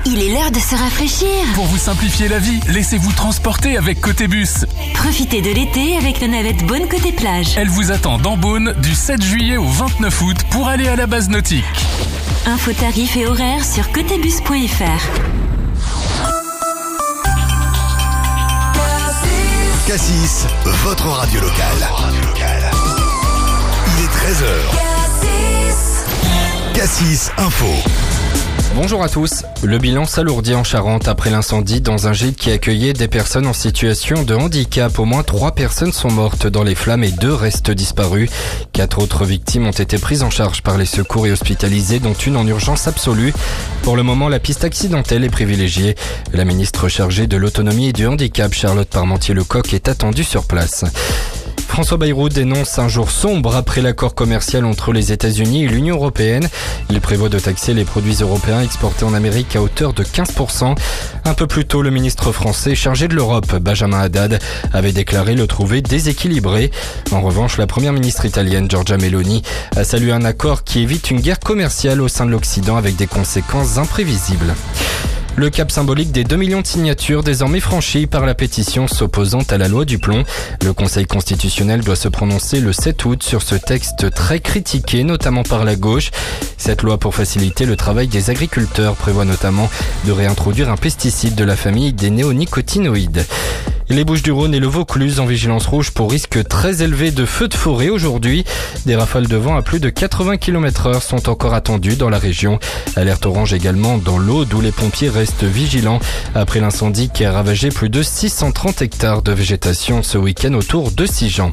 Il est l'heure de se rafraîchir. Pour vous simplifier la vie, laissez-vous transporter avec Côté Bus. Profitez de l'été avec la navette Beaune Côté Plage. Elle vous attend dans Beaune du 7 juillet au 29 août pour aller à la base nautique. Infos, tarifs et horaires sur cotebus.fr. Cassis, votre radio locale. Il est 13h. Cassis Info. Bonjour à tous. Le bilan s'alourdit en Charente après l'incendie dans un gîte qui accueillait des personnes en situation de handicap. Au moins 3 personnes sont mortes dans les flammes et 2 restent disparues. 4 autres victimes ont été prises en charge par les secours et hospitalisées, dont une en urgence absolue. Pour le moment, la piste accidentelle est privilégiée. La ministre chargée de l'autonomie et du handicap, Charlotte Parmentier-Lecoq, est attendue sur place. François Bayrou dénonce un jour sombre après l'accord commercial entre les États-Unis et l'Union européenne. Il prévoit de taxer les produits européens exportés en Amérique à hauteur de 15%. Un peu plus tôt, le ministre français chargé de l'Europe, Benjamin Haddad, avait déclaré le trouver déséquilibré. En revanche, la première ministre italienne, Giorgia Meloni, a salué un accord qui évite une guerre commerciale au sein de l'Occident avec des conséquences imprévisibles. Le cap symbolique des 2 millions de signatures désormais franchi par la pétition s'opposant à la loi du plomb. Le Conseil constitutionnel doit se prononcer le 7 août sur ce texte très critiqué, notamment par la gauche. Cette loi pour faciliter le travail des agriculteurs prévoit notamment de réintroduire un pesticide de la famille des néonicotinoïdes. Les Bouches-du-Rhône et le Vaucluse en vigilance rouge pour risque très élevé de feux de forêt aujourd'hui. Des rafales de vent à plus de 80 km/h sont encore attendues dans la région. Alerte orange également dans l'Aude où les pompiers restent vigilants après l'incendie qui a ravagé plus de 630 hectares de végétation ce week-end autour de Sigean.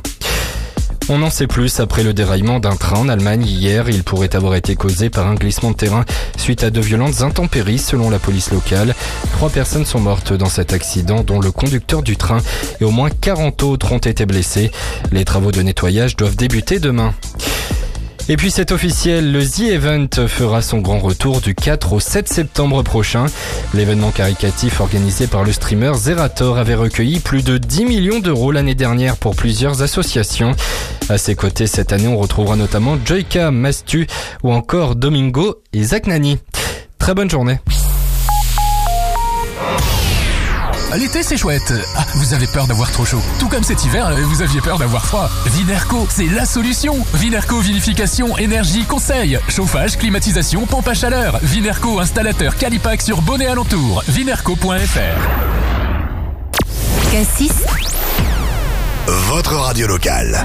On en sait plus après le déraillement d'un train en Allemagne hier. Il pourrait avoir été causé par un glissement de terrain suite à de violentes intempéries selon la police locale. 3 personnes sont mortes dans cet accident, dont le conducteur du train, et au moins 40 autres ont été blessés. Les travaux de nettoyage doivent débuter demain. Et puis c'est officiel, le The Event fera son grand retour du 4 au 7 septembre prochain. L'événement caritatif organisé par le streamer Zerator avait recueilli plus de 10 millions d'euros l'année dernière pour plusieurs associations. À ses côtés, cette année, on retrouvera notamment Joyka, Mastu ou encore Domingo et Zach Nani. Très bonne journée. L'été, c'est chouette. Ah, vous avez peur d'avoir trop chaud. Tout comme cet hiver, vous aviez peur d'avoir froid. Vinerco, c'est la solution. Vinerco Vinification, énergie, conseil. Chauffage, climatisation, pompe à chaleur. Vinerco, installateur Calipac sur Beaune et alentour. Vinerco.fr. Cassis, Votre radio locale.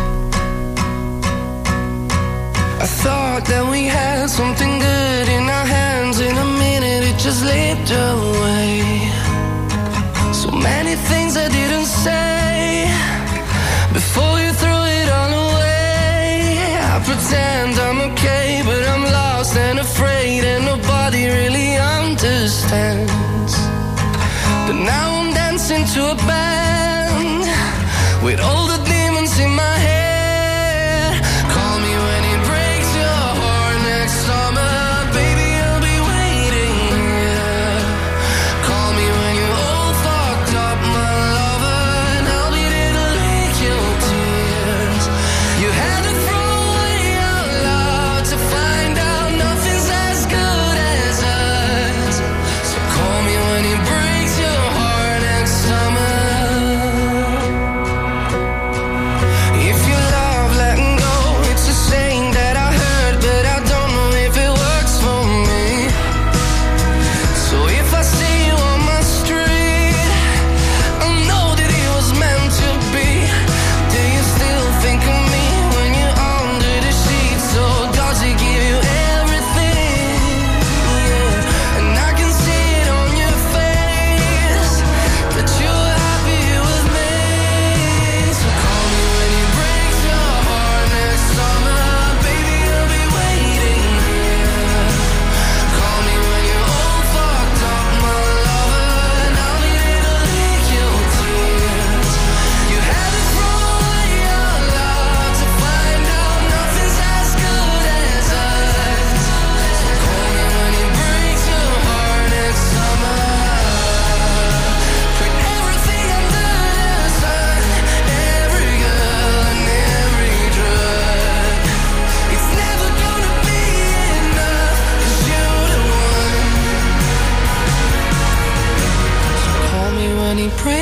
I thought that we had something good in our hands. In a minute it just slipped away. So many things I didn't say before you threw it all away. I pretend I'm okay, but I'm lost and afraid, and nobody really understands. But now I'm dancing to a band with all the demons in my head. Call me when it breaks your heart next summer, baby, I'll be waiting here. Call me when you're all fucked up, my lover, and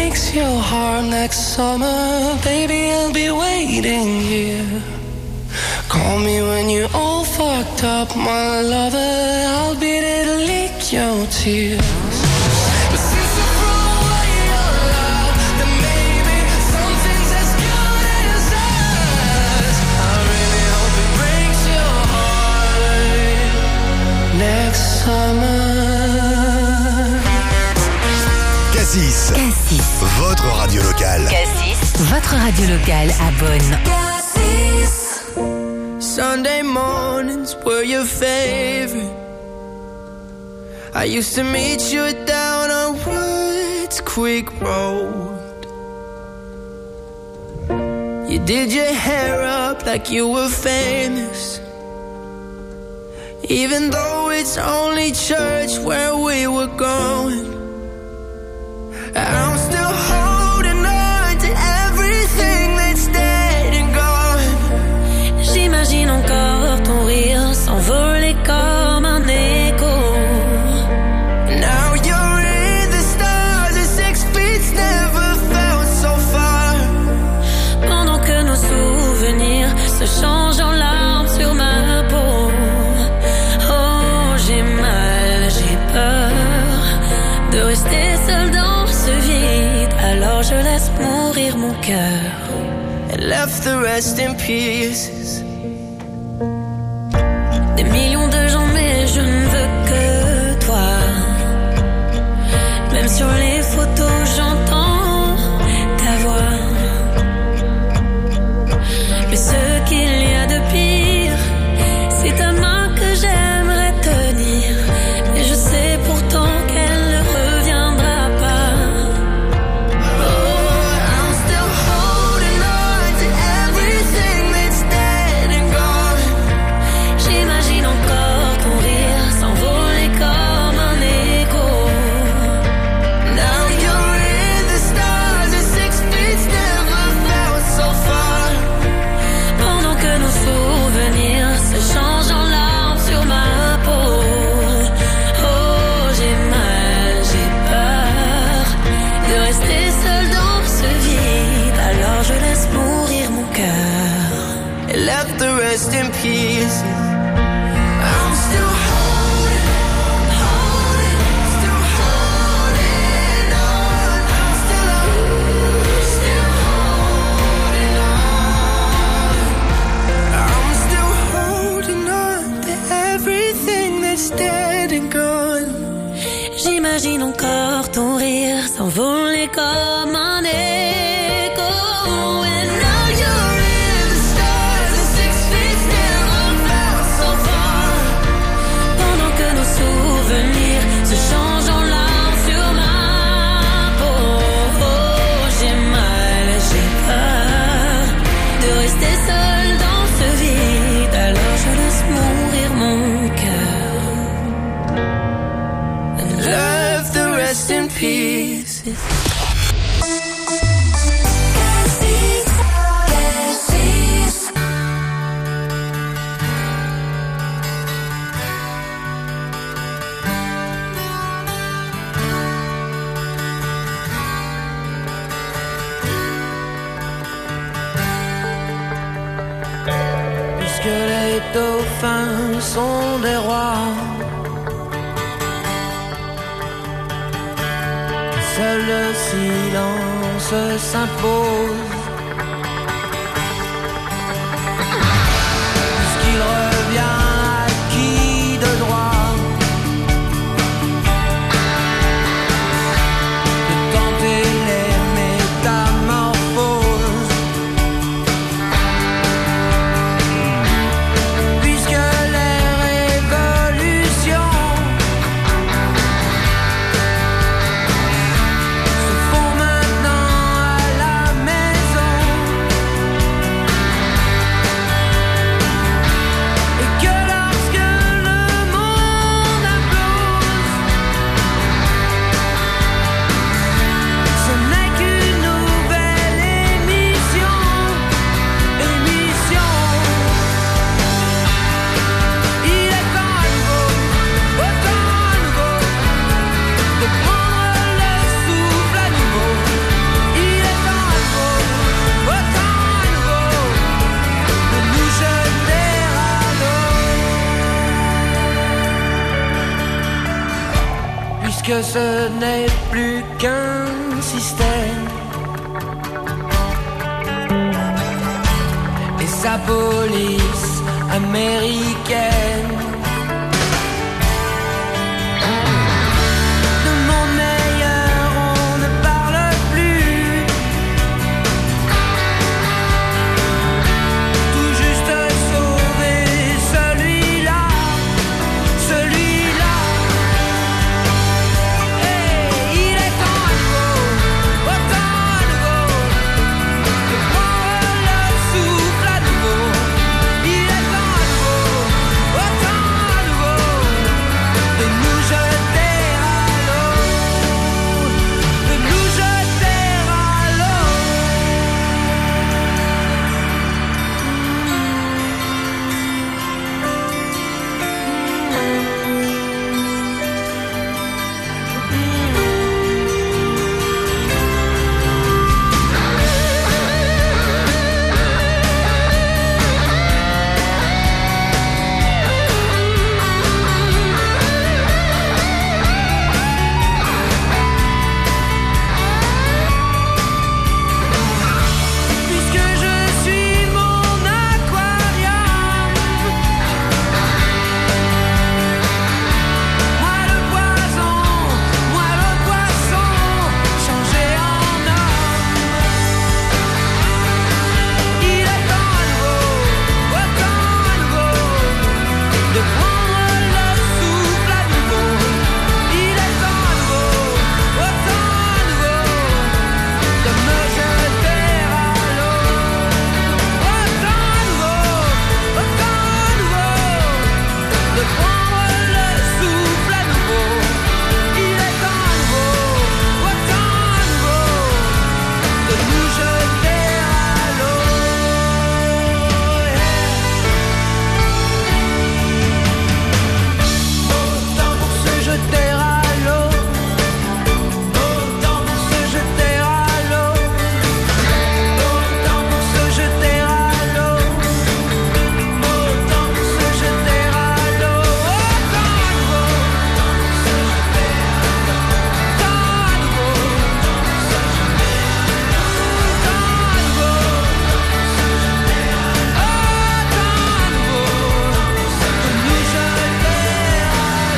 breaks your heart next summer, baby, I'll be waiting here. Call me when you're all fucked up, my lover, I'll be there to lick your tears. But since I threw away your love, then maybe something's as good as us. I really hope it breaks your heart next summer. Cassis. Cassis. Votre radio locale. Cassis. Votre radio locale à Bonn. Sunday mornings were your favorite. I used to meet you down on Woods Creek Road. You did your hair up like you were famous, even though it's only church where we were going. I'm still holding on to everything that's dead and gone. J'imagine encore ton rire s'envoler comme un écho. Now you're in the stars and 6 feet never felt so far. Pendant que nos souvenirs se changent en larmes sur ma peau. Oh, j'ai mal, j'ai peur de rester seule dans ce vide. Alors je laisse mourir mon cœur. And left the rest in pieces. Des millions de gens, mais je ne veux que toi. Même sur les photos, j'entends ta voix. Mais ce qu'il y a de pire, c'est ta main que j'aimerais tenir. Et je sais pourtant qu'elle ne reviendra pas. Oh, I'm still holding on to everything that's dead and gone. J'imagine encore ton rire s'envoler comme un écho. Now you're in the stars and 6 feet never felt so far. Pendant que nos souvenirs se changent en larmes sur ma peau. Oh, j'ai mal, j'ai peur de rester seule dans ce vide. Alors je laisse mourir mon cœur. And left the rest in pieces. I'm still holding on, still holding on. I'm still holding on. I'm still holding on to everything that's dead and gone. J'imagine encore ton rire s'envoler comme un écho. And now You're in the stars and 6 feet never felt so far. pendant que nos souvenirs se changent en larmes sur ma peau. Oh, j'ai mal, j'ai peur de rester seule dans ce vide. Alors je laisse mourir mon cœur. And Left the rest in pieces. Puisque les dauphins sont des rois, seul le silence s'impose. Puisqu'il revient à qui de droit de tenter les métamorphoses. Puisque les révolutions se font maintenant à la maison. que ce n'est plus qu'un système. Et sa police américaine. De monde meilleur, on ne parle plus. Tout juste sauver celui-là, celui-là. Et il est temps à nouveau, autant à nouveau, de prendre le souffle à nouveau. Il est temps à nouveau, autant à nouveau, de nous jeter à l'eau, de nous jeter à l'eau. Puisque je suis mon aquarium, moi le poison, moi le poisson, changé en homme. Il est temps à nouveau, autant à nouveau, de prendre le souffle à nouveau. Il est temps à nouveau, autant à nouveau, de me jeter à l'eau. Autant à nouveau, de prendre le souffle à nouveau. Il est temps à nouveau, autant à nouveau, de nous jeter à l'eau. Autant pour se jeter à l'eau, autant pour se jeter à l'eau, autant pour se jeter à l'eau, autant pour se jeter à l'eau, autant à nouveau, autant à nouveau, de nous jeter à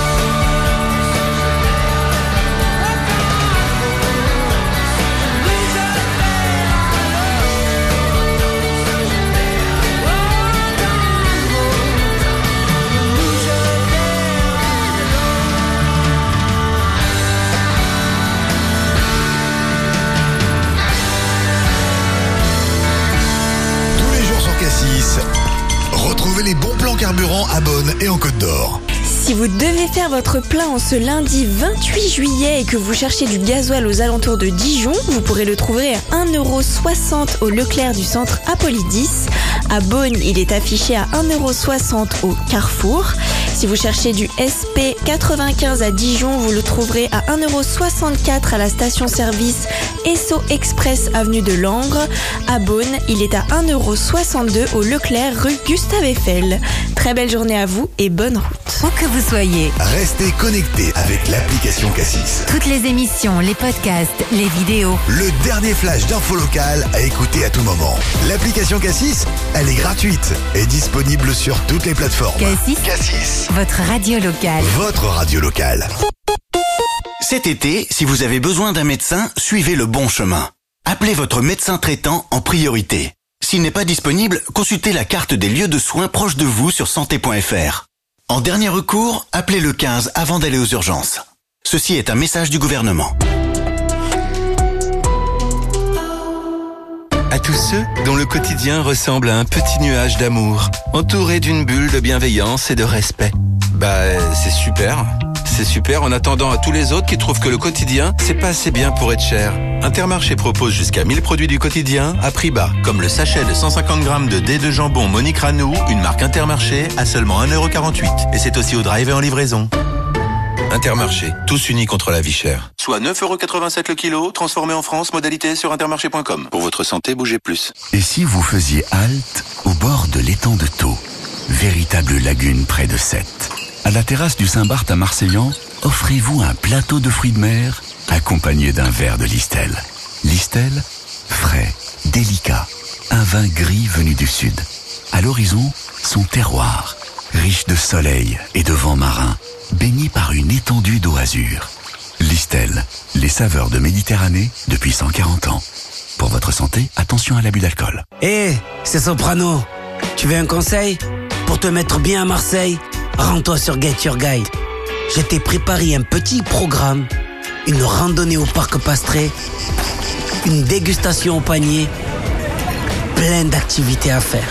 Tous les jours sur Cassis, retrouvez les bons plans carburant à Beaune et en Côte d'Or. Si vous devez faire votre plein en ce lundi 28 juillet et que vous cherchez du gasoil aux alentours de Dijon, vous pourrez le trouver à 1,60 € au Leclerc du centre Apollidis. À Beaune, il est affiché à 1,60 € au Carrefour. Si vous cherchez du SP95 à Dijon, vous le trouverez à 1,64 € à la station-service Esso Express avenue de Langres. À Beaune, il est à 1,62 € au Leclerc rue Gustave Eiffel. Très belle journée à vous et bonne route. Où que vous soyez, Restez connectés avec l'application Cassis. toutes les émissions, les podcasts, les vidéos. Le dernier flash d'info locale à écouter à tout moment. L'application Cassis, elle est gratuite et disponible sur toutes les plateformes. Cassis, Cassis, votre radio locale. votre radio locale. Cet été, si vous avez besoin d'un médecin, suivez le bon chemin. Appelez votre médecin traitant en priorité. S'il n'est pas disponible, consultez la carte des lieux de soins proches de vous sur santé.fr. En dernier recours, appelez le 15 avant d'aller aux urgences. Ceci est un message du gouvernement. À tous ceux dont le quotidien ressemble à un petit nuage d'amour, entouré d'une bulle de bienveillance et de respect. C'est super. C'est super en attendant à tous les autres qui trouvent que le quotidien, c'est pas assez bien pour être cher. Intermarché propose jusqu'à 1000 produits du quotidien à prix bas, comme le sachet de 150 grammes de dés de jambon Monique Ranou, une marque Intermarché, à seulement 1,48 €. Et c'est aussi au drive et en livraison. Intermarché, tous unis contre la vie chère. Soit 9,87 € le kilo, transformé en France, modalité sur intermarché.com. Pour votre santé, bougez plus. Et si vous faisiez halte au bord de l'étang de Thau, véritable lagune près de Sète? À la terrasse du Saint-Barth à Marseillan, offrez-vous un plateau de fruits de mer accompagné d'un verre de Listel. Listel, frais, délicat, un vin gris venu du sud. À l'horizon, son terroir, riche de soleil et de vent marin, baigné par une étendue d'eau azur. Listel, les saveurs de Méditerranée depuis 140 ans. Pour votre santé, attention à l'abus d'alcool. C'est Soprano. Tu veux un conseil? Pour te mettre bien à Marseille, rends-toi sur Get Your Guide. Je t'ai préparé un petit programme, une randonnée au parc Pastré, une dégustation au panier, plein d'activités à faire.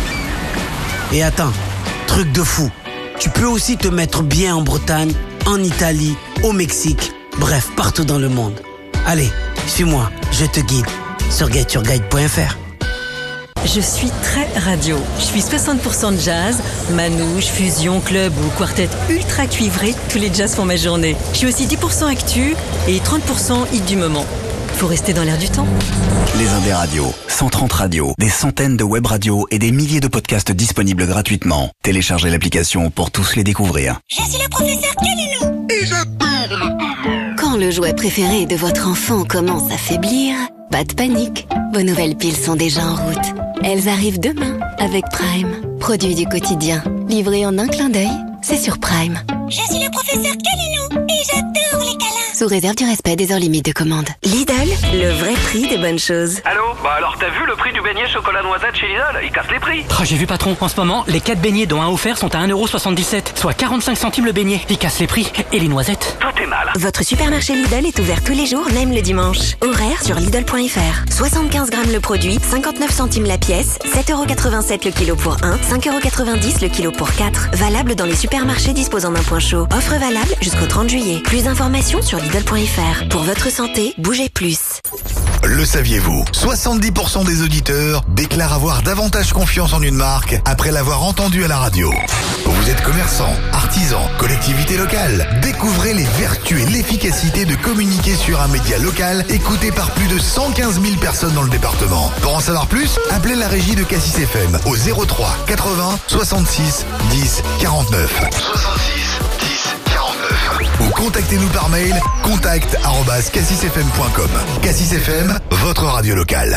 Et attends, truc de fou, tu peux aussi te mettre bien en Bretagne, en Italie, au Mexique, bref, partout dans le monde. Allez, suis-moi, je te guide sur getyourguide.fr. Je suis très radio. Je suis 60% jazz, manouche, fusion, club ou quartet ultra cuivré. Tous les jazz font ma journée. Je suis aussi 10% actu et 30% hit du moment. Faut rester dans l'air du temps. Les Indés Radios, 130 radios, des centaines de web radios et des milliers de podcasts disponibles gratuitement. Téléchargez l'application pour tous les découvrir. Je suis le professeur Calilou et j'adore. Quand le jouet préféré de votre enfant commence à faiblir, pas de panique. Vos nouvelles piles sont déjà en route. Elles arrivent demain avec Prime. Produit du quotidien. Livré en un clin d'œil, c'est sur Prime. Je suis le professeur Calilou et j'adore les câlins. Sous réserve du respect des heures limites de commande. Lidl, le vrai prix des bonnes choses. Allô? Bah alors t'as vu le prix du beignet chocolat noisette chez Lidl? Il casse les prix. J'ai vu patron, en ce moment, les 4 beignets dont un offert sont à 1,77€, soit 45 centimes le beignet. Il casse les prix. Et les noisettes? Tout est mal. Votre supermarché Lidl est ouvert tous les jours, même le dimanche. Horaire sur Lidl.fr. 75 grammes le produit, 59 centimes la pièce, 7,87€ le kilo pour 1, 5,90€ le kilo pour 4. Valable dans les supermarchés disposant d'un point chaud. Offre valable jusqu'au 30 juillet. Plus d'informations sur Lidl.fr. Pour votre santé, bougez plus. Le saviez-vous? 70% des auditeurs déclarent avoir davantage confiance en une marque après l'avoir entendue à la radio. Vous êtes commerçant, artisan, collectivité locale. Découvrez les vertus et l'efficacité de communiquer sur un média local écouté par plus de 115 000 personnes dans le département. Pour en savoir plus, appelez la régie de Cassis FM au 03 80 66 10 49. 66 10 49. Ou contactez-nous par mail contact@cassisfm.com. Cassis FM, votre radio locale.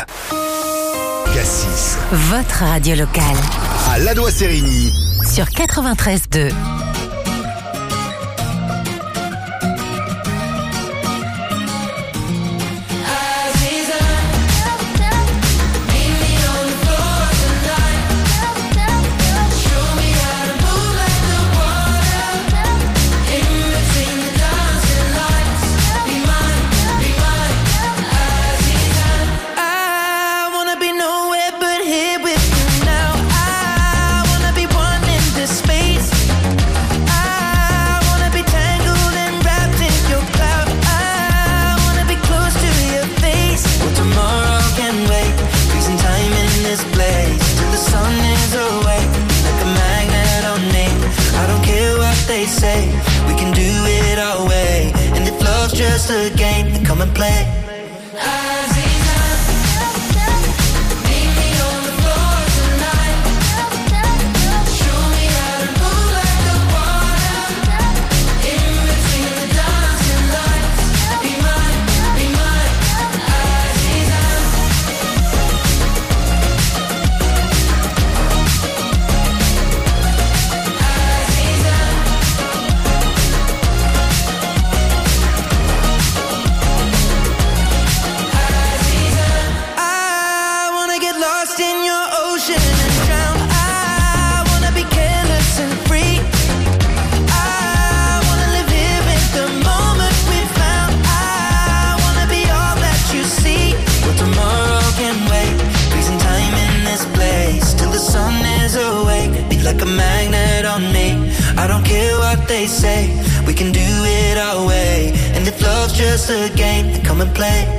Cassis, Votre radio locale. à Ladois-Sérigny. Sur 93.2. Say we can do it our way, and if love's just a game, then come and play. Like a magnet on me. I don't care what they say, we can do it our way. And if love's just a game, then come and play.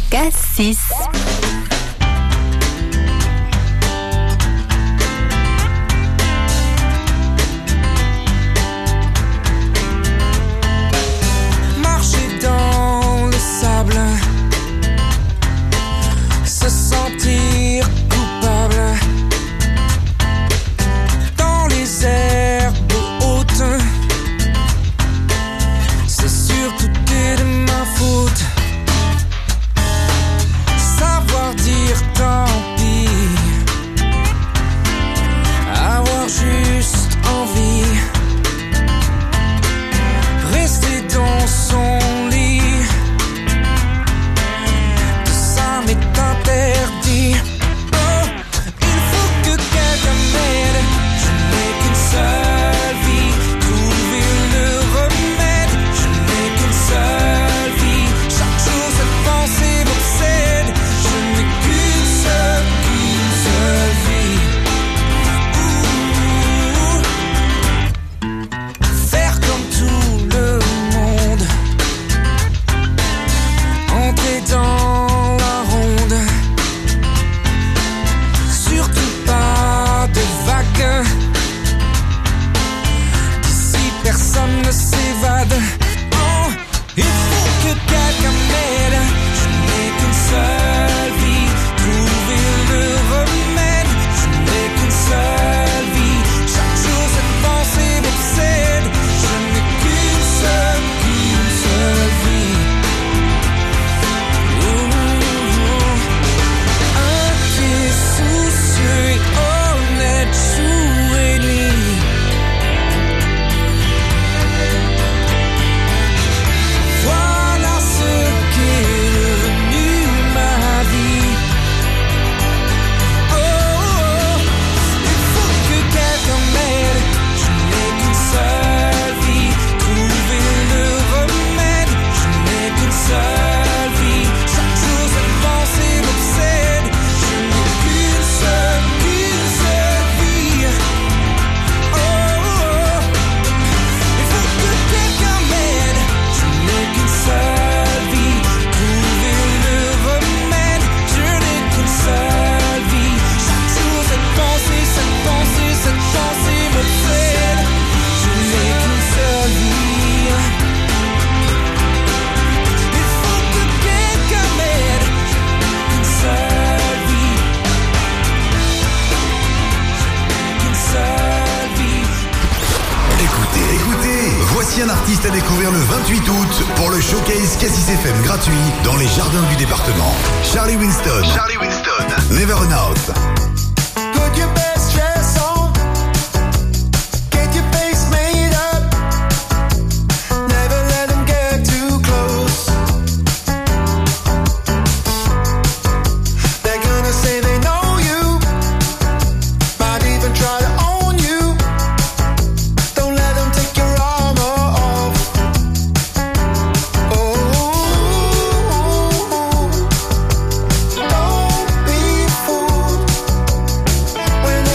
Cassis. Marcher dans le sable, se sentir coupable dans les herbes hautes. C'est surtout de ma faute. Savoir dire tant pis, avoir juste envie, rester dans son lit, tout ça m'est interdit. Oh, il faut que quelqu'un m'aide, je n'ai qu'une seule vie, trouver le remède, je n'ai qu'une seule vie, chaque jour cette pensée m'obsède, je n'ai qu'une seule vie. Faire comme tout le monde, entrer dans la ronde, surtout pas de vagues, d'ici personne ne s'évade. Oh, il faut que quelqu'un m'aide, je n'ai qu'une seule vie, trouver le remède, je n'ai qu'une seule vie, chaque jour cette pensée m'obsède, je n'ai qu'une seule vie. Un pied soucieux et honnête jour et nuit. Voilà ce qu'est devenu ma vie. Oh, il faut que quelqu'un m'aide, je n'ai qu'une seule vie, trouver le remède, je n'ai qu'une seule vie, chaque jour cette pensée m'obsède, je n'ai qu'une seule vie. Oh, il faut que quelqu'un m'aide, je n'ai qu'une seule vie, trouver le remède, je n'ai qu'une seule vie, chaque jour cette pensée m'obsède, je n'ai qu'une seule vie. Il faut que quelqu'un m'aide, qu'une seule vie, qu'une seule vie. Écoutez, voici un artiste à découvrir le 28 août pour le showcase Cassis FM gratuit dans les jardins du département. Charlie Winston. Never Run Out. Put your best dress on, get your face made up, never let them get too close. They're gonna say they know you, might even try to own you. Don't let them take your armor off. Don't be fooled when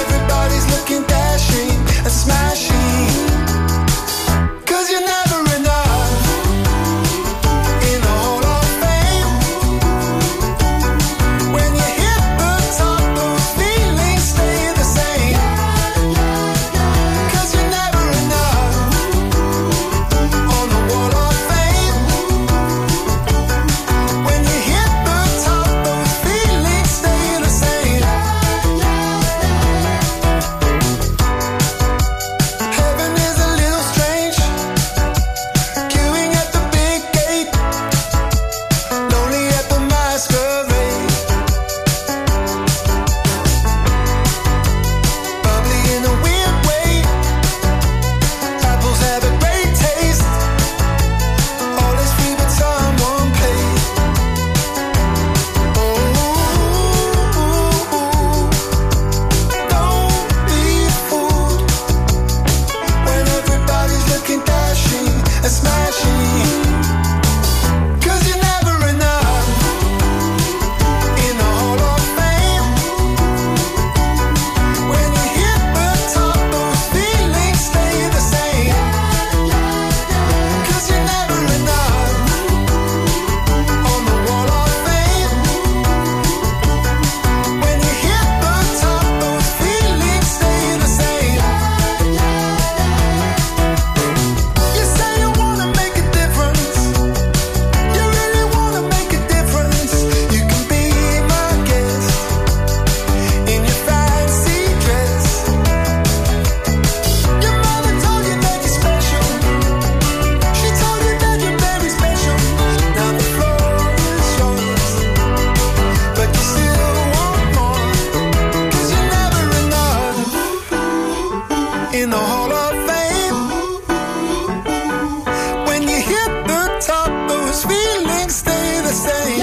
in the Hall of Fame. When you hit the top, those feelings stay the same.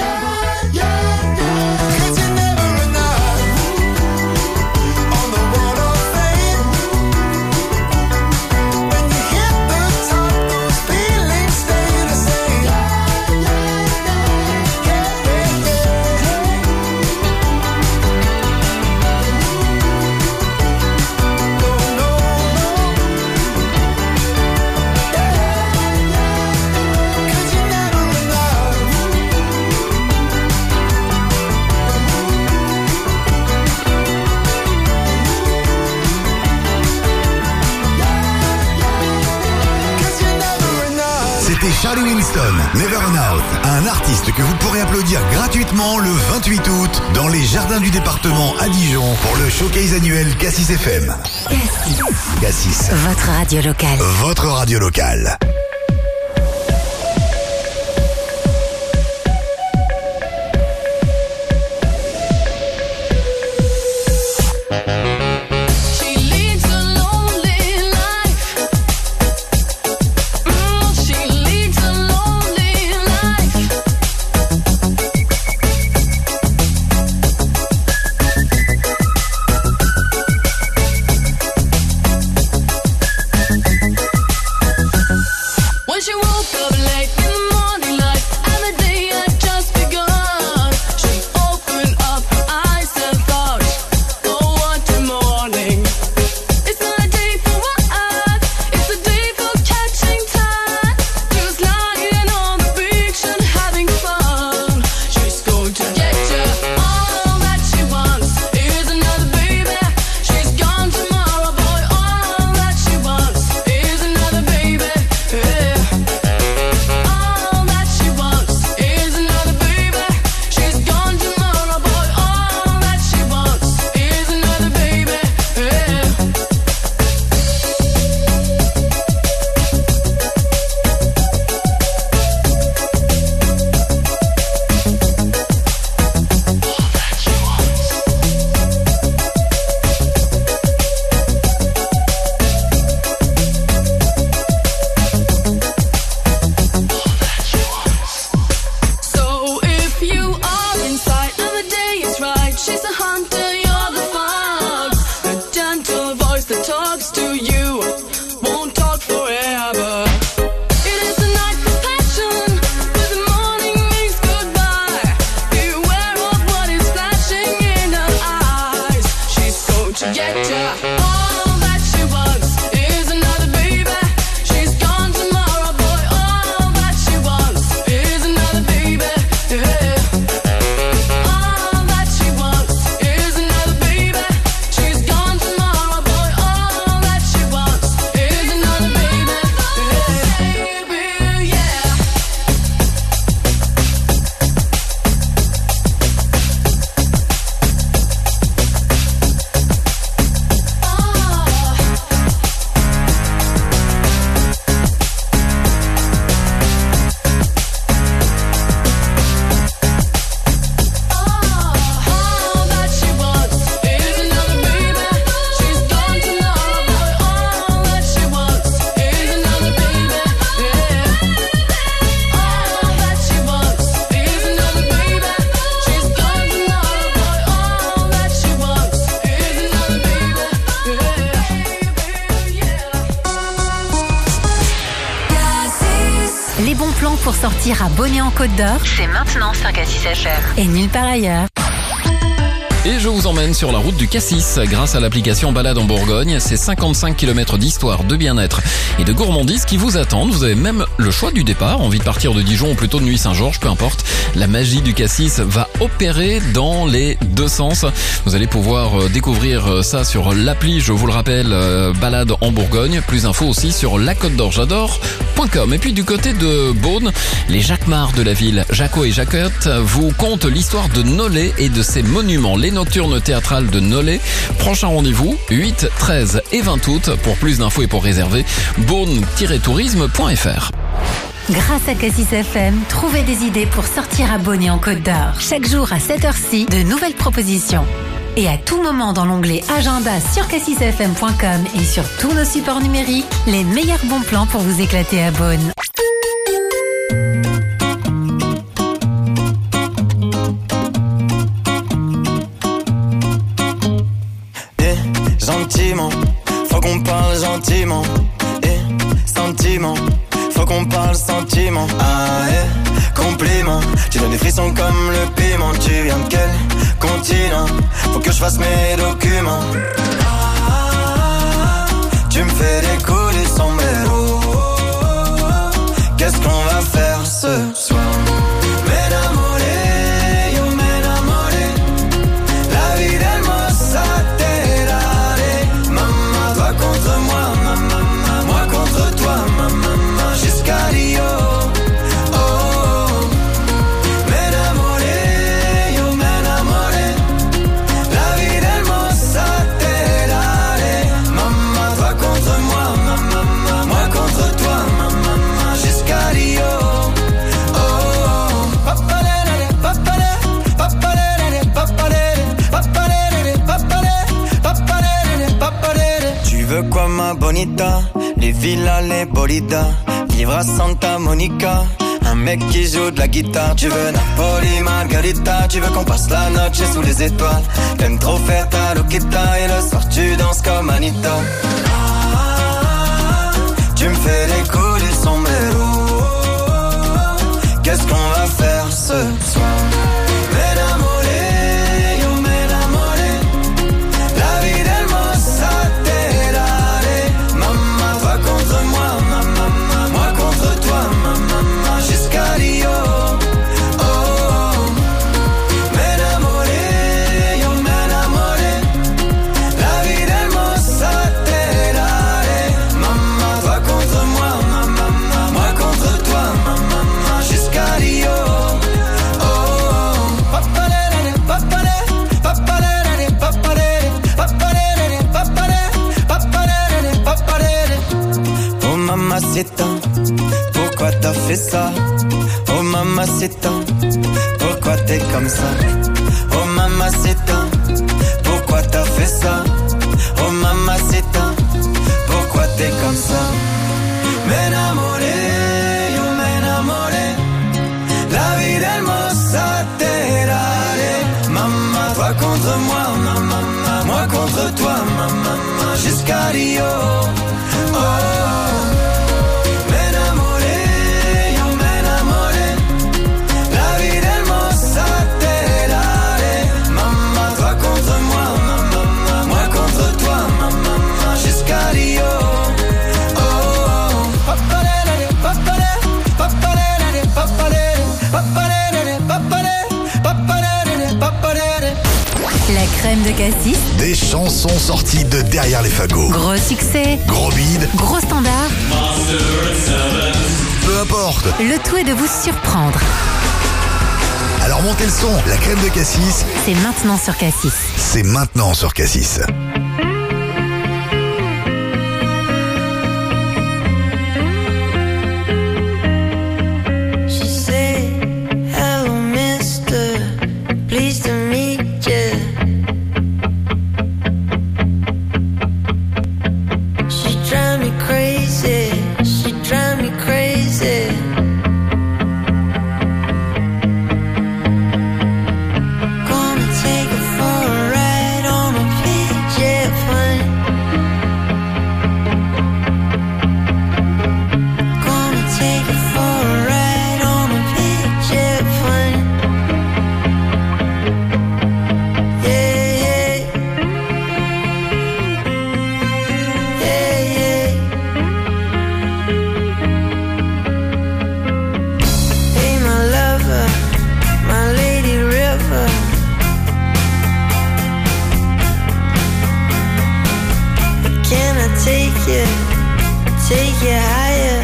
Cause you're never enough on the Wall of Fame. When you hit the top, those feelings stay the same. C'était Charlie Winston, Never Enough, un artiste que vous pourrez applaudir gratuitement le 28 août dans les jardins du département à Dijon pour le showcase annuel Cassis FM. Cassis. Votre radio locale. Votre radio locale. She leads a lonely life. She leads a lonely life. When she woke up late in the morning light and the day had just begun, she opened up her eyes and thought, oh, what a morning. It's not a day for work, it's a day for catching time. Just lying on the beach and having fun. She's going to get you. All that she wants is another baby. She's gone tomorrow, boy. All that she wants is another baby. Yeah. All that she wants is another baby. She's gone tomorrow, boy. All that she wants is another baby. Yeah. So if you are inside and the day is right, she's a hunter, you're the fox. A gentle voice that talks to you won't talk forever. It is a night for passion, but the morning means goodbye. Beware of what is flashing in her eyes. She's going to get ya. All that she wants is another baby. She's gone tomorrow, boy. All that she wants is another baby. Yeah. All that she wants is another baby. She's gone tomorrow, boy. All that she wants is another baby. Yeah. Baby, yeah. All that she wants is another baby. She's gone tomorrow, boy. All that she wants is another baby. Yeah. All that she wants is another baby. She's gone tomorrow, boy. All that she wants is another baby. Les bons plans pour sortir à Bonnet en Côte d'Or, c'est maintenant sur Cassis HR. Et nulle part ailleurs. Et je vous emmène sur la route du Cassis. Grâce à l'application Balade en Bourgogne, c'est 55 km d'histoire, de bien-être et de gourmandise qui vous attendent. Vous avez même le choix du départ. Envie de partir de Dijon ou plutôt de Nuit-Saint-Georges, peu importe. La magie du Cassis va opérer dans les deux sens. Vous allez pouvoir découvrir ça sur l'appli, je vous le rappelle, Balade en Bourgogne. Plus d'infos aussi sur lacôtedorjadore.com. Et puis du côté de Beaune, les Jacquemart de la ville, Jaco et Jaquette, vous content l'histoire de Nolay et de ses monuments. Les nocturnes théâtrales de Nolay. Prochain rendez-vous, 8, 13 et 20 août. Pour plus d'infos et pour réserver, beaune-tourisme.fr. Grâce à Cassis FM, trouvez des idées pour sortir à Bonnet en Côte d'Or. Chaque jour à 7h ci, de nouvelles propositions. Et à tout moment dans l'onglet Agenda sur cassisfm.com et sur tous nos supports numériques, les meilleurs bons plans pour vous éclater à Beaune. Gentiment, faut qu'on parle gentiment. Sentiment, faut qu'on parle sentiment. Ah, compliment, tu donnes des frissons comme le piment. Tu viens de quel continent? Faut que je fasse mes documents. Tu me fais décoller son mélo. Qu'est-ce qu'on va faire ce soir? Quoi ma bonita, les villas, les bolidas, vivre à Santa Monica, un mec qui joue de la guitare. Tu veux Napoli, Margarita, tu veux qu'on passe la noche sous les étoiles. T'aimes trop faire ta loquita et le soir tu danses comme Anita. Tu me fais décoller son mélo. Qu'est-ce qu'on va faire ce soir? Mamacita, pourquoi t'as fait ça? Oh mamacita, pourquoi t'es comme ça? Oh mamacita, pourquoi t'as fait ça? Oh mamacita, pourquoi t'es comme ça? M'enamoré, yo m'enamoré, la vida hermosa te daré. Maman, toi contre moi, maman, moi contre toi, maman, jusqu'à Rio. Oh. La crème de Cassis. Des chansons sorties de derrière les fagots. Gros succès. Gros bide. Gros standard. Peu importe. Le tout est de vous surprendre. Alors montez le son. La crème de Cassis. C'est maintenant sur Cassis. C'est maintenant sur Cassis. take you higher.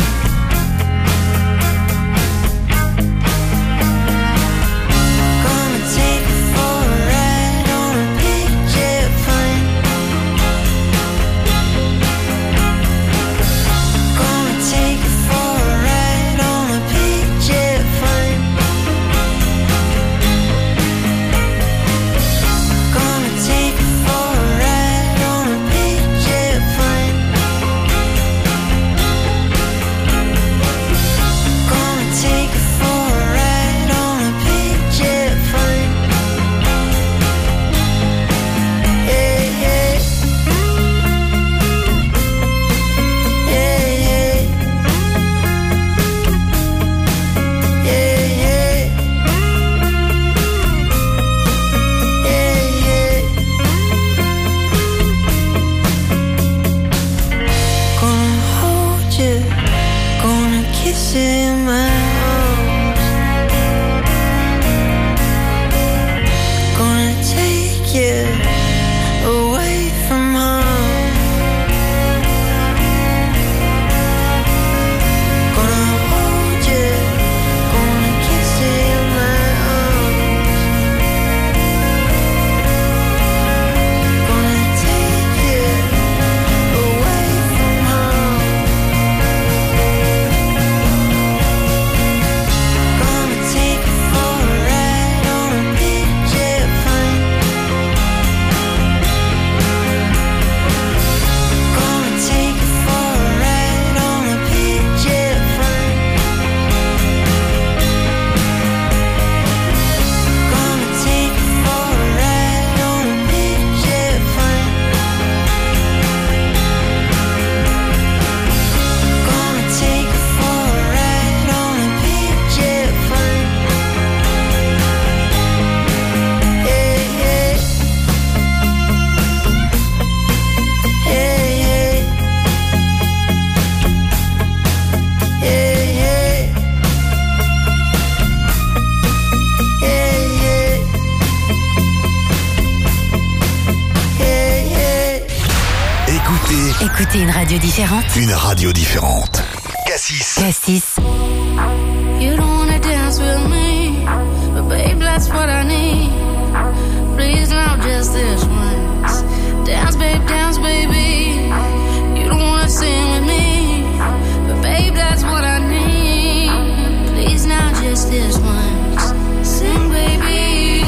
Gonna take you for a ride on a big jet plane. Gonna take you for a ride on a big jet plane. Gonna take you, gonna kiss you in my arms, gonna take you away from home, gonna hold you, gonna kiss you in my arms, gonna take you away from home, gonna take you for a ride on a big jet plane, gonna take you for a ride on a big jet plane, gonna take you for a ride on a big jet plane, gonna take you for a ride on a big jet plane, yeah, yeah, yeah, yeah, yeah, yeah, yeah, yeah. Écoutez une radio différente. Une radio différente. Cassis. Cassis. You don't wanna dance with me, but babe, that's what I need. Please now, just this once. Dance, baby. You don't wanna sing with me, but babe, that's what I need. Please now, just this once. Sing, baby.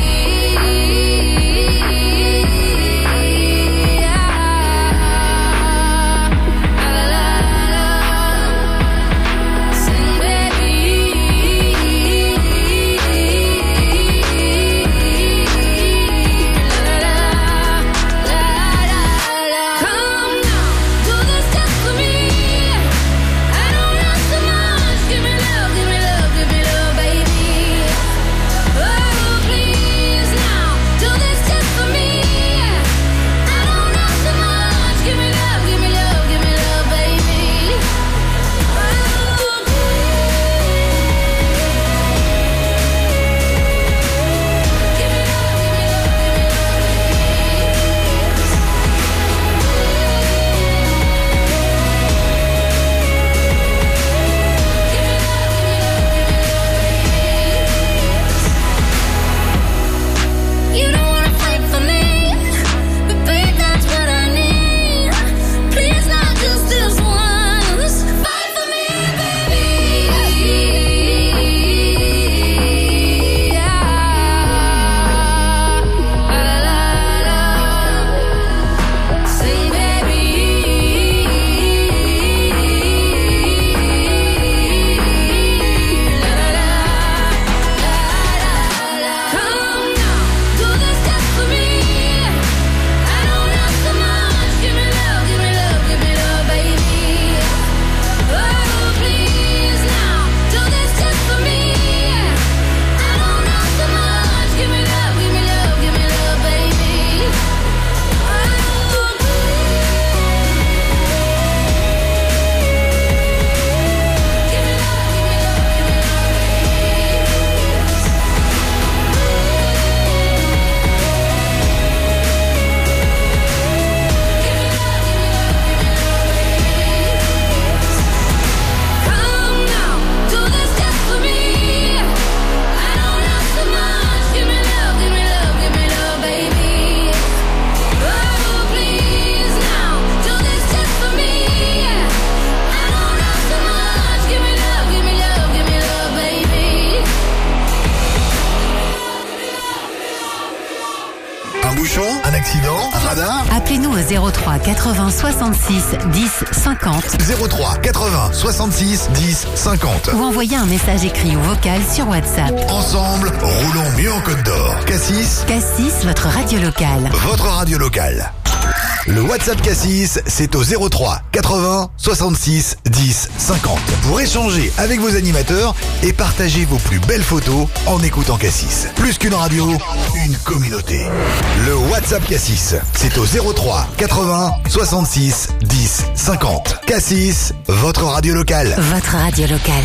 You don't wanna fight for me, but babe, that's what I need. Please not just this once. Fight for me, baby. Sing, baby. Come now, do this just for me. I don't ask so much. Give me love, baby. Oh, please now, do this just for me. I don't ask so much. Give me love, baby. Come now, do this just for me. I don't ask so much. Give me love, baby. Oh, please now, do this just for me. I don't ask so much. Give me love, baby. Un bouchon, un accident, un radar. Appelez-nous au 03 80 66 10 50 03 80 66 10 50. ou envoyez un message écrit ou vocal sur WhatsApp. Ensemble, roulons mieux en Côte d'Or. Cassis, Cassis, votre radio locale. votre radio locale. Le WhatsApp Cassis, c'est au 03 80 66 10 50. Pour échanger avec vos animateurs et partager vos plus belles photos en écoutant Cassis. Plus qu'une radio, une communauté. Le WhatsApp Cassis, c'est au 03 80 66 10 50. Cassis, votre radio locale. Votre radio locale.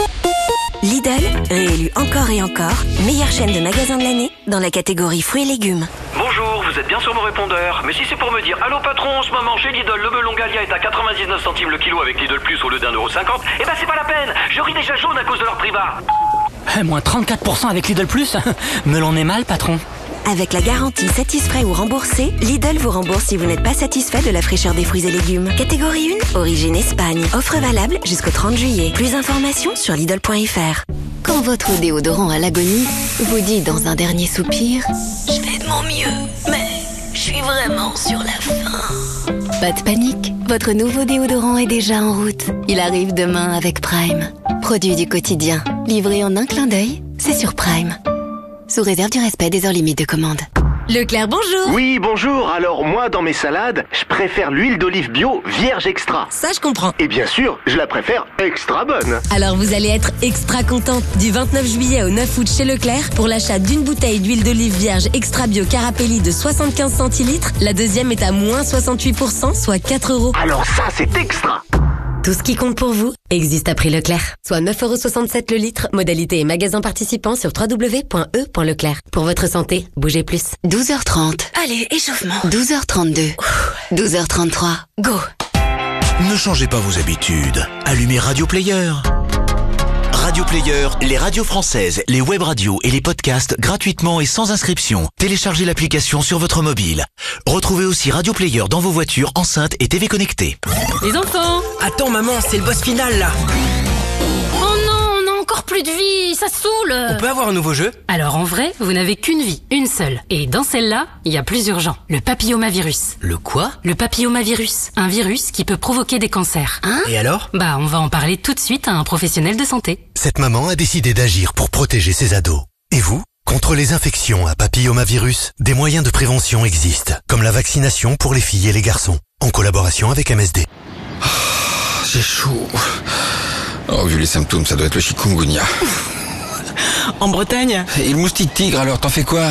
Lidl, réélu encore et encore, meilleure chaîne de magasins de l'année dans la catégorie fruits et légumes. Bonjour, vous êtes bien sur mon répondeur. Mais si c'est pour me dire allô patron, en ce moment chez Lidl, le melon Gallia est à 99 centimes le kilo avec Lidl Plus au lieu d'1,50€, eh ben c'est pas la peine, je ris déjà jaune à cause de leur prix bas. Moins 34% avec Lidl Plus. Melon est mal, patron. Avec la garantie satisfait ou remboursé, Lidl vous rembourse si vous n'êtes pas satisfait de la fraîcheur des fruits et légumes. Catégorie 1, origine Espagne. Offre valable jusqu'au 30 juillet. Plus d'informations sur Lidl.fr. Quand votre déodorant à l'agonie vous dit dans un dernier soupir « Je fais de mon mieux, mais je suis vraiment sur la fin ». Pas de panique, votre nouveau déodorant est déjà en route. Il arrive demain avec Prime. Produit du quotidien, livré en un clin d'œil, c'est sur Prime. Sous réserve du respect des heures limites de commande. Leclerc, bonjour. Oui, bonjour. Alors moi, dans mes salades, je préfère l'huile d'olive bio vierge extra. Ça, je comprends. Et bien sûr, je la préfère extra bonne. Alors vous allez être extra content. Du 29 juillet au 9 août chez Leclerc, pour l'achat d'une bouteille d'huile d'olive vierge extra bio Carapelli de 75 centilitres, la deuxième est à moins 68%, soit 4 €. Alors ça, c'est extra. Tout ce qui compte pour vous existe à prix Leclerc. Soit 9,67 € le litre. Modalité et magasin participants sur www.e.leclerc. Pour votre santé, bougez plus. 12h30. Allez, échauffement. 12h32. 12h33. Go. Ne changez pas vos habitudes. Allumez Radio Player. Radio Player, les radios françaises, les web radios et les podcasts gratuitement et sans inscription. Téléchargez l'application sur votre mobile. Retrouvez aussi Radio Player dans vos voitures, enceintes et TV connectées. Les enfants! Attends maman, c'est le boss final là. Oh non, on a encore plus de vie, ça saoule! On peut avoir un nouveau jeu? Alors en vrai, vous n'avez qu'une vie, une seule. Et dans celle-là, il y a plus urgent. Le papillomavirus. Le quoi? Le papillomavirus. Un virus qui peut provoquer des cancers. Hein? Et alors? On va en parler tout de suite à un professionnel de santé. Cette maman a décidé d'agir pour protéger ses ados. Et vous? Contre les infections à papillomavirus, des moyens de prévention existent, comme la vaccination pour les filles et les garçons, en collaboration avec MSD. J'ai chaud. Oh, vu les symptômes, ça doit être le chikungunya. En Bretagne? Et le moustique tigre, alors t'en fais quoi?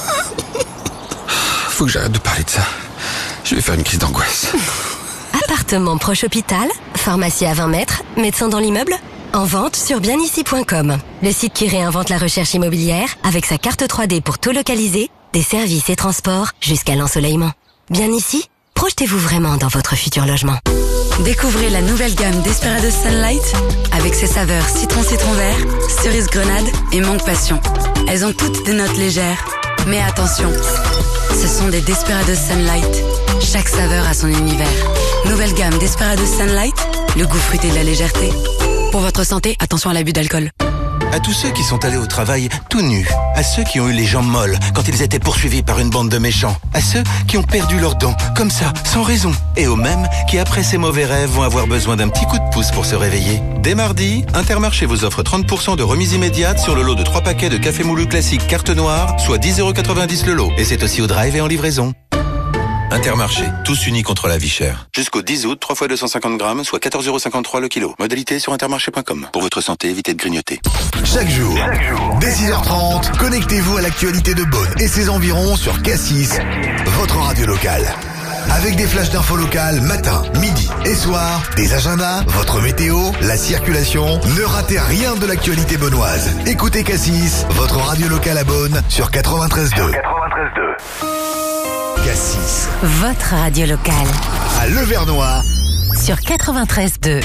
Faut que j'arrête de parler de ça. Je vais faire une crise d'angoisse. Appartement proche hôpital, pharmacie à 20 mètres, médecin dans l'immeuble. En vente sur bienici.com. Le site qui réinvente la recherche immobilière avec sa carte 3D pour tout localiser, des services et transports jusqu'à l'ensoleillement. Bien ici, projetez-vous vraiment dans votre futur logement. Découvrez la nouvelle gamme Desperados Sunlight avec ses saveurs citron vert, cerise grenade et mangue passion. Elles ont toutes des notes légères. Mais attention, ce sont des Desperados Sunlight. Chaque saveur a son univers. Nouvelle gamme Desperados Sunlight, le goût fruité de la légèreté. Pour votre santé, attention à l'abus d'alcool. À tous ceux qui sont allés au travail tout nus, à ceux qui ont eu les jambes molles quand ils étaient poursuivis par une bande de méchants, à ceux qui ont perdu leurs dents, comme ça, sans raison, et aux mêmes qui, après ces mauvais rêves, vont avoir besoin d'un petit coup de pouce pour se réveiller. Dès mardi, Intermarché vous offre 30% de remise immédiate sur le lot de 3 paquets de café moulu classique carte noire, soit 10,90 € le lot. Et c'est aussi au drive et en livraison. Intermarché, tous unis contre la vie chère. Jusqu'au 10 août, 3 fois 250 grammes, soit 14,53 € le kilo. Modalité sur intermarché.com. Pour votre santé, évitez de grignoter. Chaque jour, dès 6h30, connectez-vous à l'actualité de Beaune et ses environs sur Cassis, votre radio locale. Avec des flashs d'infos locales matin, midi et soir, des agendas, votre météo, la circulation. Ne ratez rien de l'actualité beaunoise. Écoutez Cassis, votre radio locale à Beaune sur 93.2. Cassis, Votre radio locale. à Levernois Sur 93.2.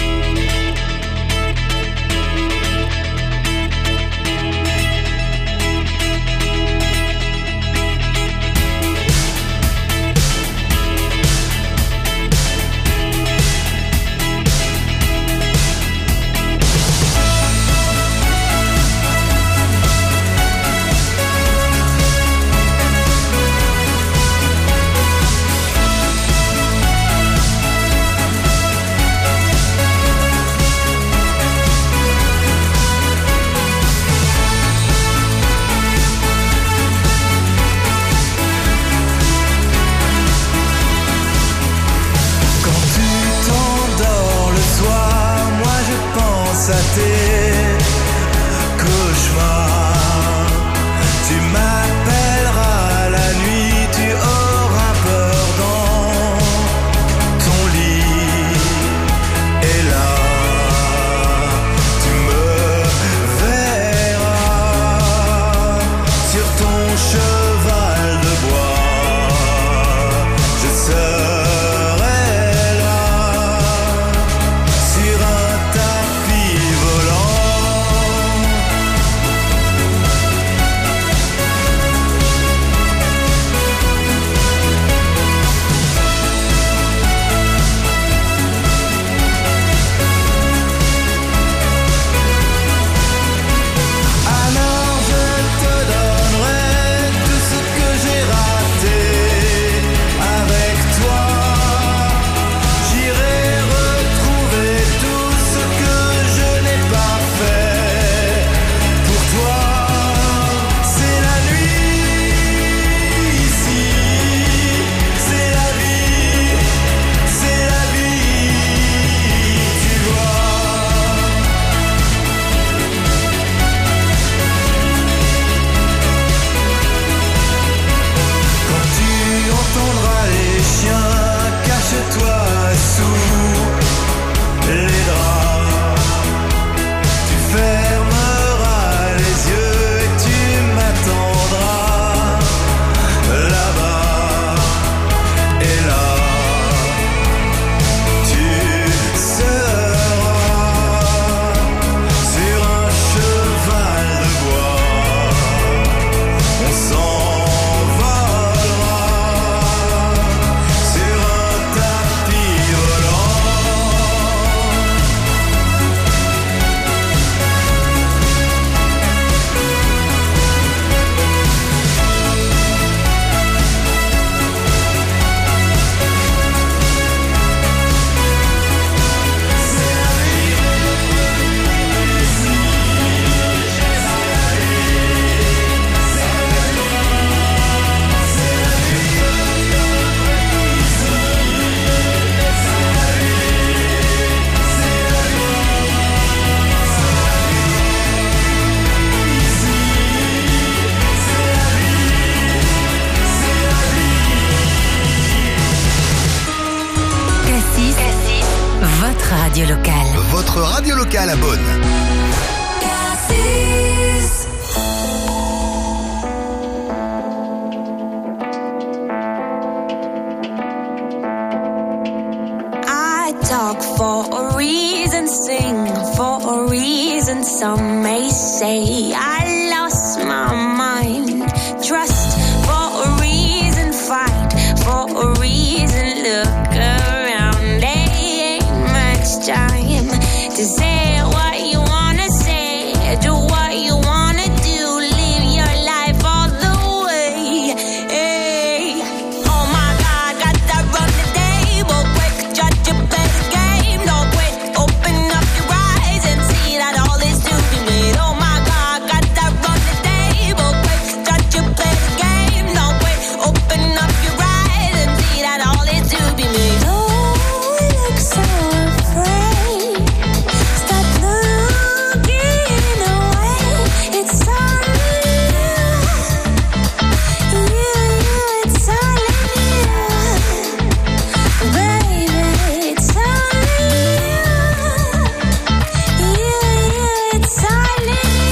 radio locale. Votre radio locale à Beaune. I talk for a reason, sing for a reason. Some may say I lost my mind. Trust for a reason, fight for a reason. Look around, there ain't much time to say what you wanna say, do what you wanna do, live your life all the way. Hey. Oh my God, got that run the table quick, try to play the game, don't quit, open up your eyes and see that all is to be made. Oh my God, got that run the table quick, try to play the game, don't quit, open up your eyes and see that all is to be made. Oh, look so afraid, stop looking away, it's all in you, it's all in you, baby, it's all in you, it's all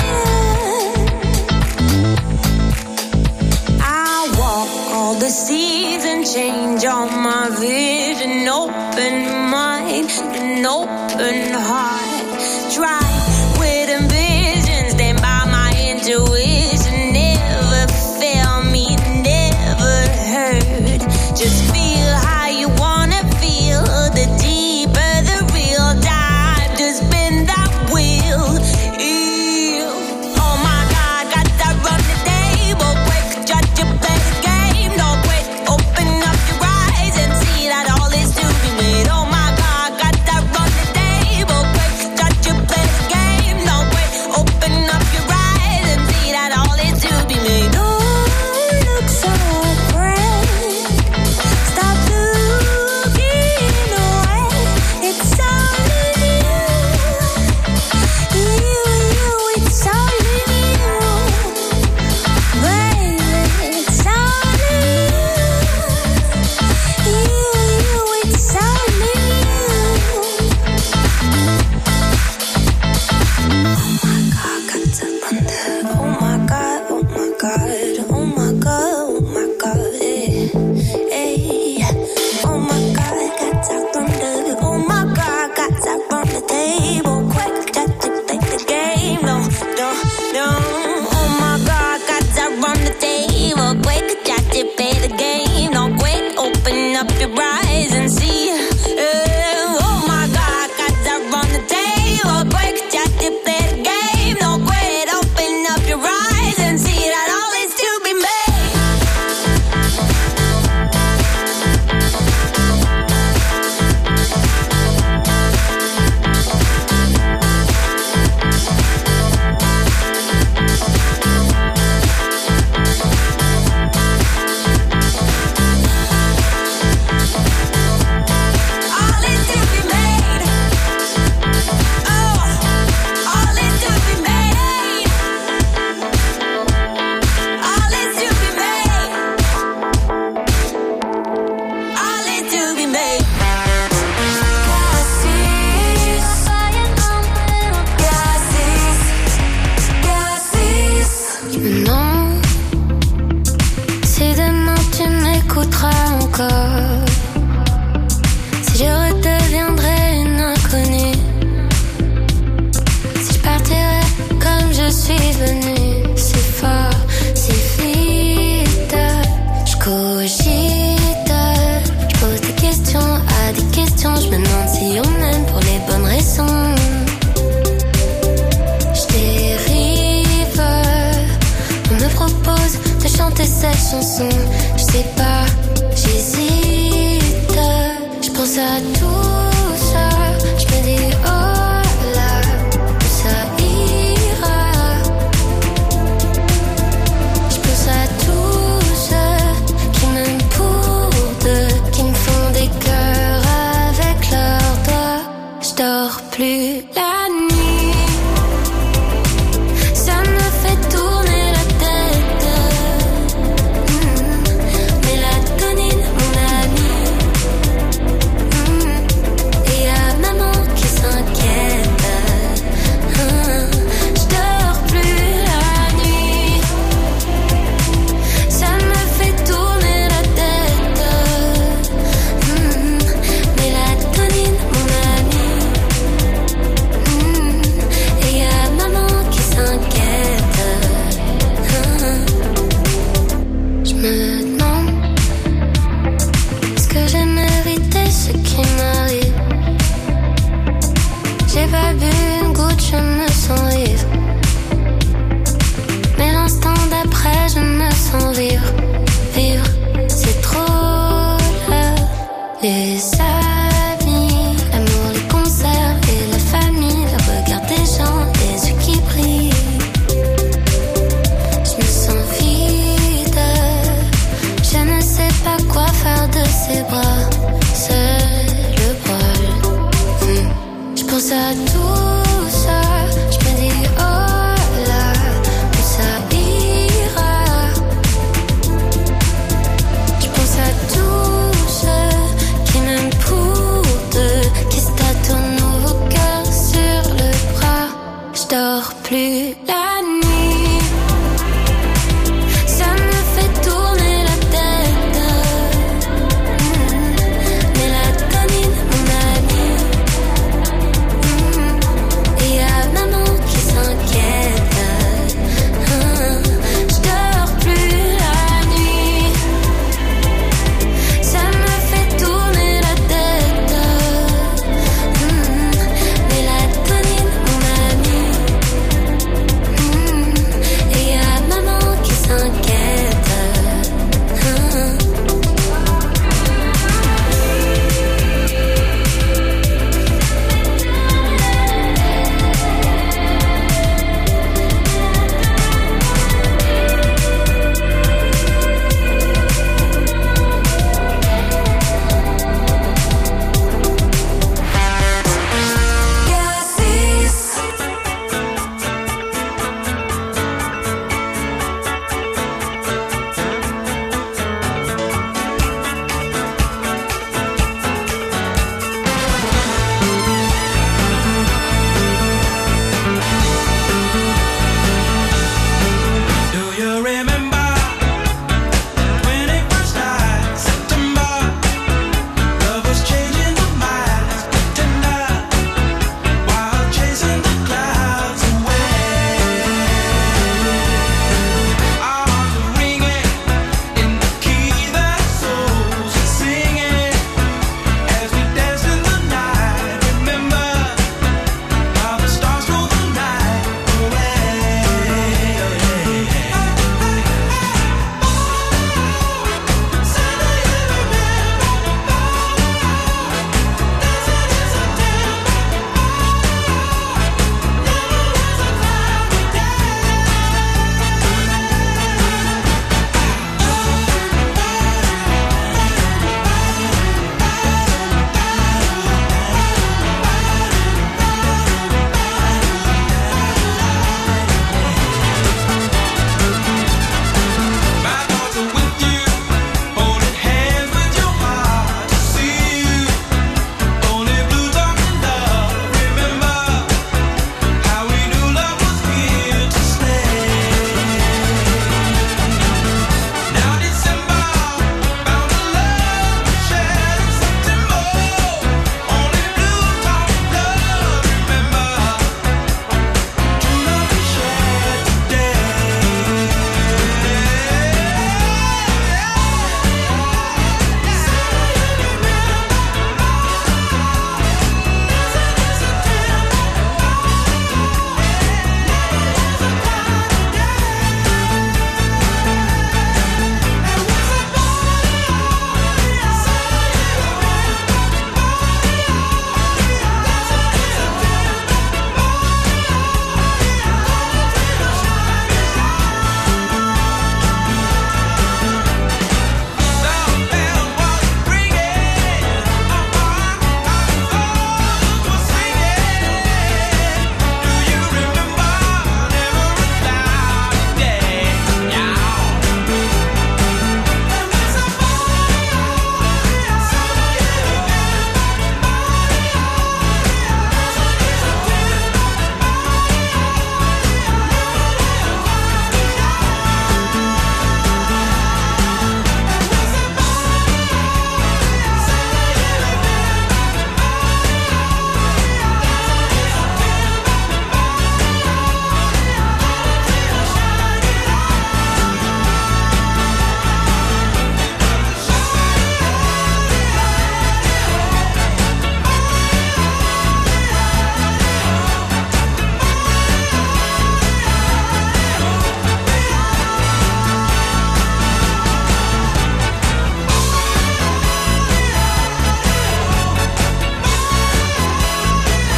in you. I walk all the seasons, change all my vision, open mind, an open heart. Try with ambitions, stand by my intuition. Never fail me, never hurt. Just feel how you wanna feel. The deeper the real, time to spin that wheel. Ew. Oh my God, got that run the table quick, try to play the game, don't quit, open up your eyes and see that all is to be made. Oh my God, got that run the table quick, try to play the game, don't quit, open up your eyes and see that all is to be made. Oh, look so afraid, stop looking away, it's all in you, it's all in you, baby, it's all in you, it's all in you. Oh my God, oh my God, oh my God, oh my God, hey, oh my God, got that on the, oh my God, got that on the table, quick, got to play the game, no, oh my God, got that on the table, quick, got to play the game, no, quick, open up your eyes and see, oh my God, got that on the table, quick, got to play the game, no, quit, open up your eyes and see that all is to be made. All is to be made. Oh, all is to be made. All is to be made. All is to be made. Non, si demain tu m'écouteras encore, si je redeviendrais une inconnue, si je partirais comme je suis venue, si fort, si vite, je cogite, je pose des questions à des questions, je me demande si on m'aime pour les bonnes raisons. Je dérive, on me propose de chanter cette chanson, je sais pas, j'hésite, je pense à tout ça, je me dis oh là, ça ira, je pense à tous ceux qui m'aiment pour deux, qui me font des cœurs avec leurs doigts, je dors plus la nuit, ça me fait tourner la tête, mélatonine mon ami, et y'a maman qui J'ai pas bu une goutte, je me sens ivre. Mais l'instant d'après, je me sens vivre. Vivre, c'est trop là. Les amis, l'amour, les concerts et la famille, le regard des gens, les yeux qui brillent. Je me sens vide. Je ne sais pas quoi faire de ces bras. C'est le poil. Je pense à tout ça. Je me dis oh là, où ça ira. Je pense à tous ceux qui m'aiment pour deux, qui se tâtonnent au cœur sur le bras. Je dors plus là.